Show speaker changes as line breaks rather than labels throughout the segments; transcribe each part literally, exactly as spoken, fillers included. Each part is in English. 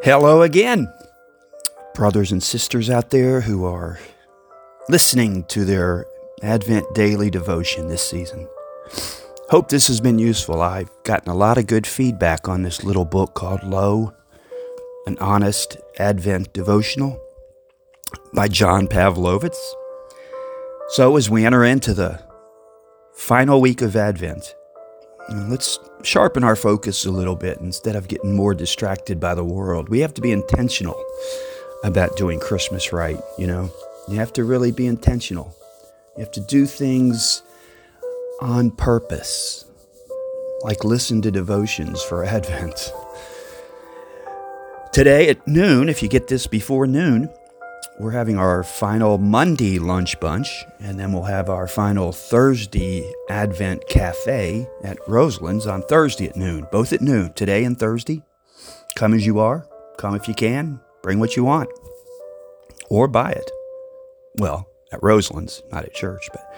Hello again, brothers and sisters out there who are listening to their Advent Daily Devotion this season. Hope this has been useful. I've gotten a lot of good feedback on this little book called Lo, an Honest Advent Devotional by John Pavlovitz. So as we enter into the final week of Advent, let's sharpen our focus a little bit instead of getting more distracted by the world. We have to be intentional about doing Christmas right, you know. You have to really be intentional. You have to do things on purpose, like listen to devotions for Advent. Today at noon, if you get this before noon, we're having our final Monday lunch bunch, and then we'll have our final Thursday Advent Cafe at Roseland's on Thursday at noon, both at noon, today and Thursday. Come as you are. Come if you can. Bring what you want. Or buy it. Well, at Roseland's, not at church, but...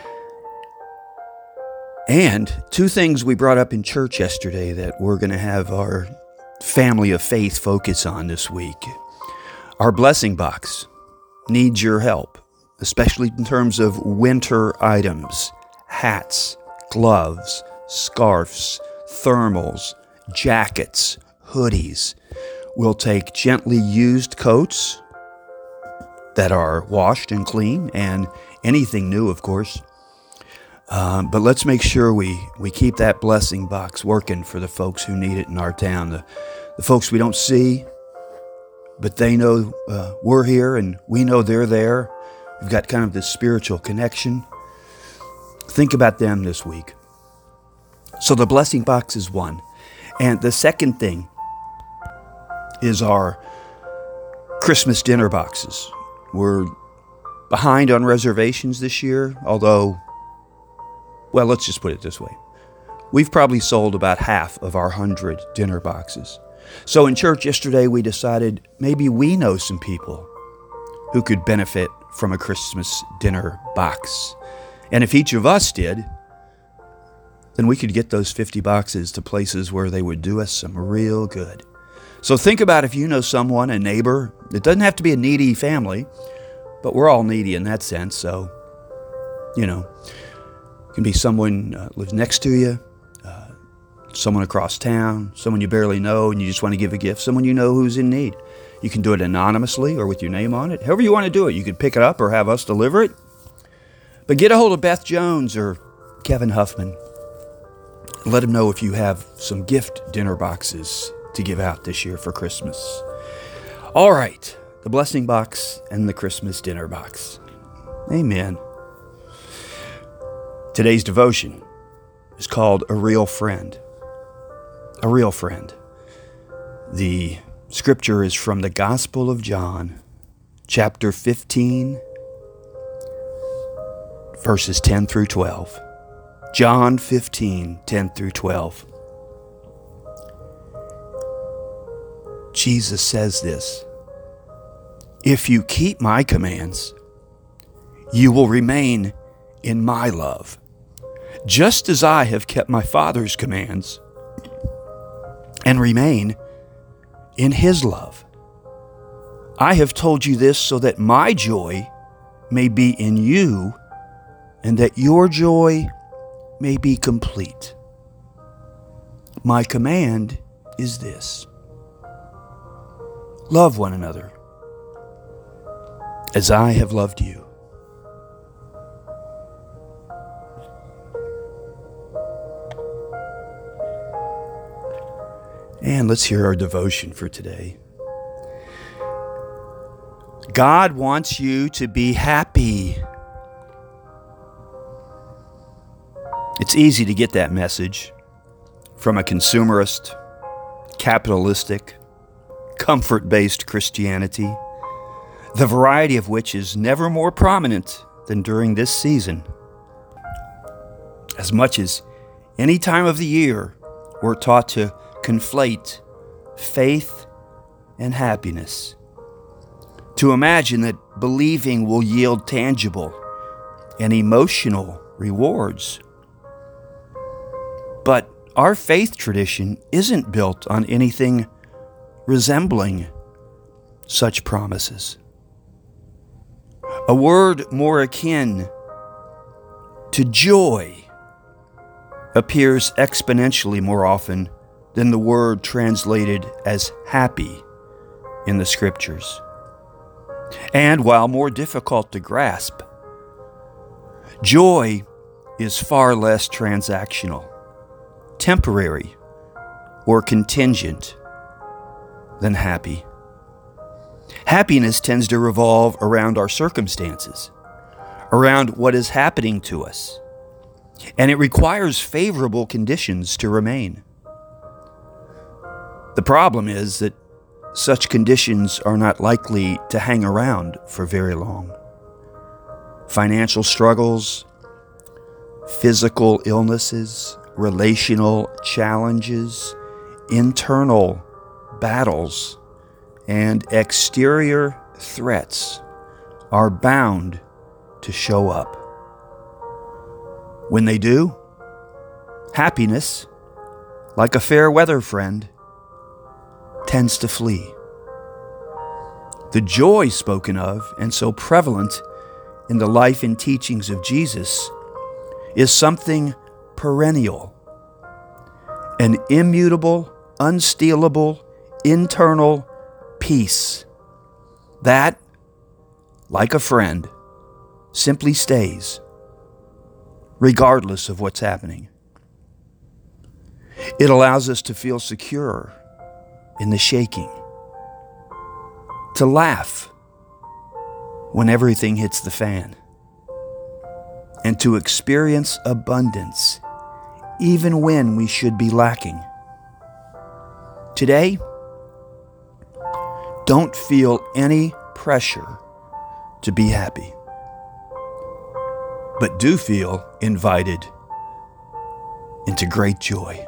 And two things we brought up in church yesterday that we're going to have our family of faith focus on this week. Our blessing box needs your help, especially in terms of winter items, hats, gloves, scarves, thermals, jackets, hoodies. We'll take gently used coats that are washed and clean, and anything new, of course. Um, but let's make sure we, we keep that blessing box working for the folks who need it in our town, the, the folks we don't see, but they know uh, we're here and we know they're there. We've got kind of this spiritual connection. Think about them this week. So the blessing box is one. And the second thing is our Christmas dinner boxes. We're behind on reservations this year, although, well, let's just put it this way. We've probably sold about half of our hundred dinner boxes. So in church yesterday, we decided maybe we know some people who could benefit from a Christmas dinner box. And if each of us did, then we could get those fifty boxes to places where they would do us some real good. So think about if you know someone, a neighbor. It doesn't have to be a needy family, but we're all needy in that sense. So, you know, it can be someone uh, lives next to you, someone across town, someone you barely know and you just want to give a gift, someone you know who's in need. You can do it anonymously or with your name on it. However you want to do it. You could pick it up or have us deliver it. But get a hold of Beth Jones or Kevin Huffman. Let them know if you have some gift dinner boxes to give out this year for Christmas. All right, the blessing box and the Christmas dinner box. Amen. Today's devotion is called A Real Friend. A real friend. The scripture is from the Gospel of John, chapter fifteen, verses ten through twelve. John fifteen, ten through twelve. Jesus says this, "If you keep my commands, you will remain in my love, just as I have kept my Father's commands and remain in his love. I have told you this so that my joy may be in you and that your joy may be complete. My command is this: love one another as I have loved you." And let's hear our devotion for today. God wants you to be happy. It's easy to get that message from a consumerist, capitalistic, comfort-based Christianity, the variety of which is never more prominent than during this season. As much as any time of the year, we're taught to conflate faith and happiness, to imagine that believing will yield tangible and emotional rewards. But our faith tradition isn't built on anything resembling such promises. A word more akin to joy appears exponentially more often than the word translated as happy in the Scriptures. And while more difficult to grasp, joy is far less transactional, temporary, or contingent than happy. Happiness tends to revolve around our circumstances, around what is happening to us, and it requires favorable conditions to remain. The problem is that such conditions are not likely to hang around for very long. Financial struggles, physical illnesses, relational challenges, internal battles, and exterior threats are bound to show up. When they do, happiness, like a fair weather friend, tends to flee. The joy spoken of and so prevalent in the life and teachings of Jesus is something perennial, an immutable, unstealable, internal peace that, like a friend, simply stays, regardless of what's happening. It allows us to feel secure in the shaking, to laugh when everything hits the fan, and to experience abundance even when we should be lacking. Today, don't feel any pressure to be happy, but do feel invited into great joy.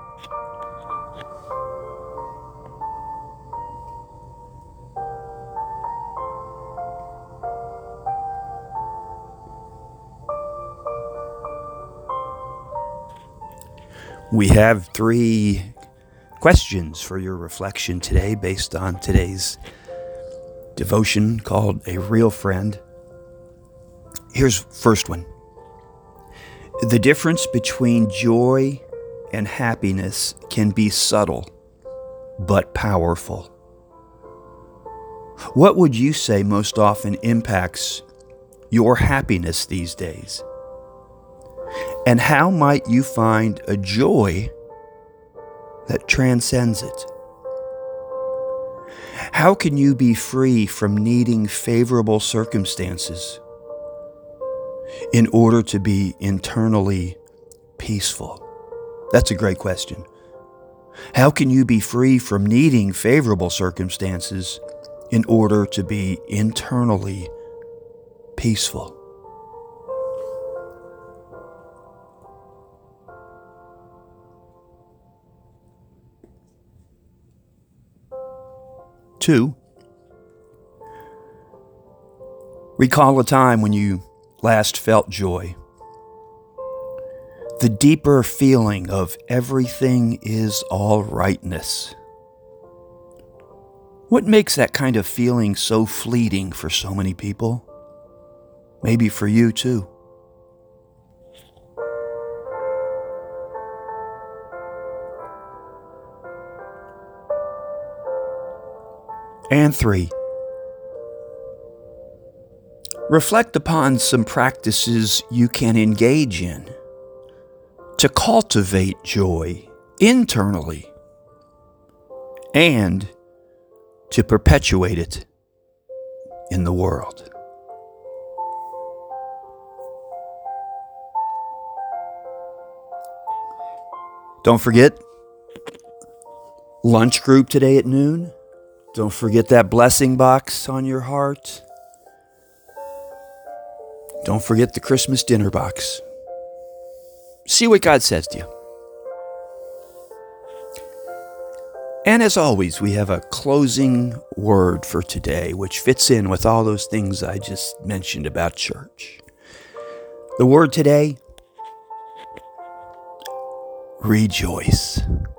We have three questions for your reflection today based on today's devotion called A Real Friend. Here's first one. The difference between joy and happiness can be subtle but powerful. What would you say most often impacts your happiness these days? And how might you find a joy that transcends it? How can you be free from needing favorable circumstances in order to be internally peaceful? That's a great question. How can you be free from needing favorable circumstances in order to be internally peaceful? Two, recall a time when you last felt joy. The deeper feeling of everything is all rightness. What makes that kind of feeling so fleeting for so many people? Maybe for you too. And three, reflect upon some practices you can engage in to cultivate joy internally and to perpetuate it in the world. Don't forget, lunch group today at noon. Don't forget that blessing box on your heart. Don't forget the Christmas dinner box. See what God says to you. And as always, we have a closing word for today, which fits in with all those things I just mentioned about church. The word today, rejoice.